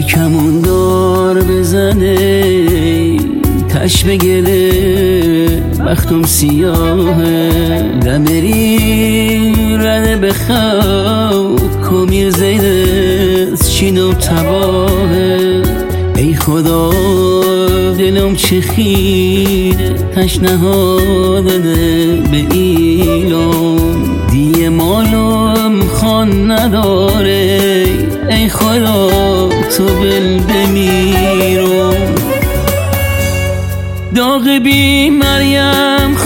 کمون دار بزنه تش بگله وقتم سیاهه دمری رنه بخواه کمیر زیدست چینو تباهه ای خدا دلم چه خیره تش نهادنه به ایلام دیه مالم خان نداره ای خدا تو بل بمیرم داغ بی مریم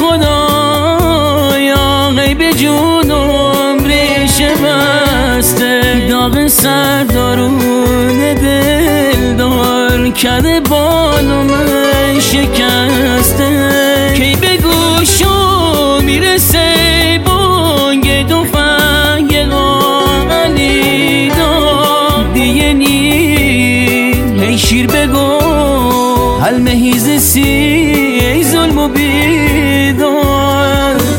خدایا غیب جونم ریشه بسته داغ سردارون دل دار کرده بالم شکسته کی به گوشم میرسه بانگ تفنگ علی دار دیگه نیم ای شیر بگو المهیز سی ای ظلم و بیدار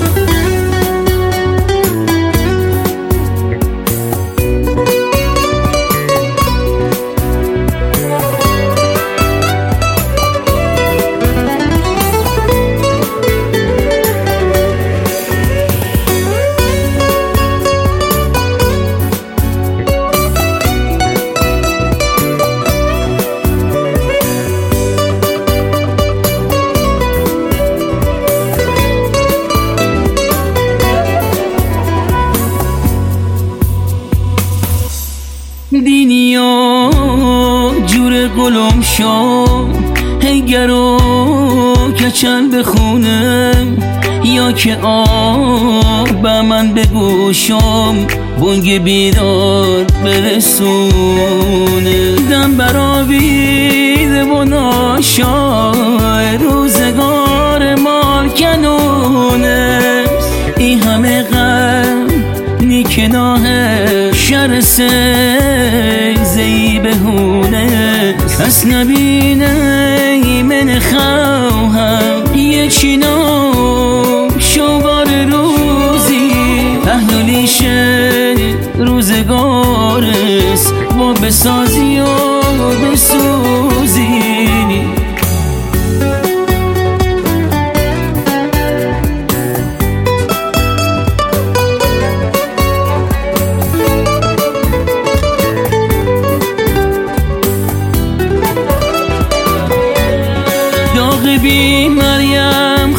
دینیا جور گلم شام هیگرو کچل بخونم یا که آب به من بگوشم بونگ بیدار برسونه دم براویده و ناشای روزگار مال کنونه این همه غم نیکناه شر زی بهونه کس نبینه من خواهم یه چینا شوار روزی اهلیشه روزگارست و بسازی و بسوزی بی مریم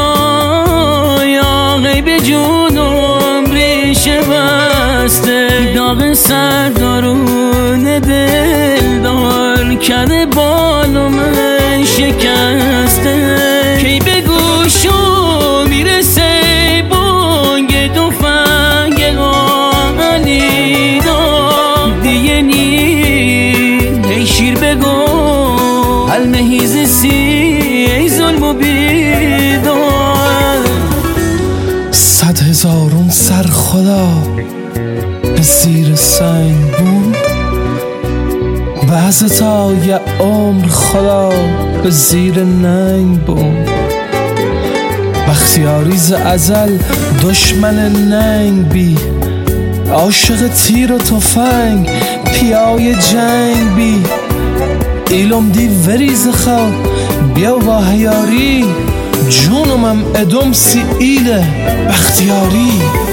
خدایا غیب جونم ریشه بسته داغ سردارون دل دار کرده بالم شکسته کی به گوشم میرسه بانگ تفنگ علی دار دیگه نیم ای شیر بگو المهیز سی ای ظلم و بیدار 100,000 سر خدا به زیر سنگ بود بعض تا یه عمر خدا به زیر ننگ بود بختیاری ز ازل دشمن ننگ بی عاشق تیر و تفنگ پیای جنگ بی ایلم دی وریز خواه بیا و هیاری جونمم ادم سی ایله بختیاری